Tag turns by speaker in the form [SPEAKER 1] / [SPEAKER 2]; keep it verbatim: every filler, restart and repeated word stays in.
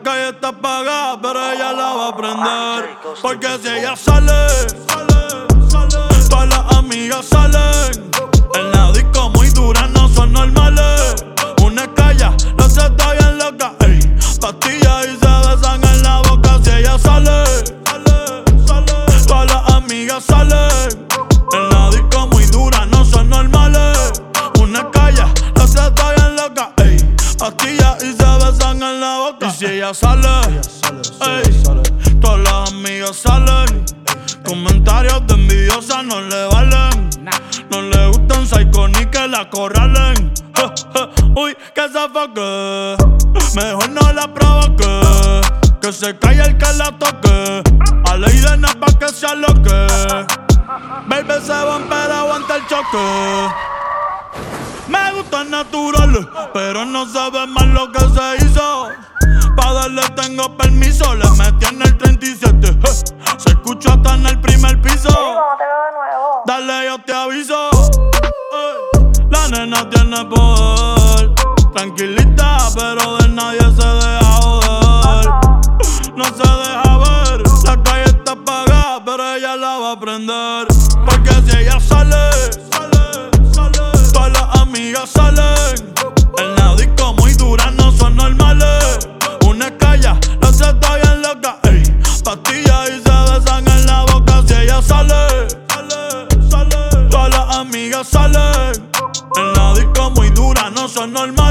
[SPEAKER 1] calle está apagada, pero ella la va a prender. Porque si ella sale, sale, sale, todas las amigas salen. En la disco muy dura, no son normales. Una calla, la se está bien loca, ey. Pastillas y se besan en la boca. Si ella sale, sale, sale, todas las amigas salen. En la disco muy dura, no son normales. Una calla, la se está bien loca, ey. Pastillas y se besan en la boca. Y si ella sale, ey, todas las amigas salen. Comentarios de envidiosa no le valen. No le gustan psycho ni que la corralen. Uy, que se foque, mejor no la provoque. Que se calle el que la toque. A ley de nada pa' que se aloque. Baby se van pero aguanta el choque. Me gustan naturales, pero no sabe más lo que se hizo. Pa' darle tengo permiso, le metí en el treinta y siete. eh. Se escucha hasta en el primer piso.
[SPEAKER 2] No te veo de nuevo.
[SPEAKER 1] Dale, yo te aviso. Ey, la nena tiene poder. Tranquilita, pero de nadie se deja joder. No se deja ver. La calle está apagada, pero ella la va a prender. Porque si ella sale, sale, sale, todas las amigas salen. En la disco muy dura, no son normales. Una calla, la se está bien loca, ey. Pastillas y se besan en la boca. Si ella sale, sale, sale, todas las amigas salen. En la disco muy dura, no son normales.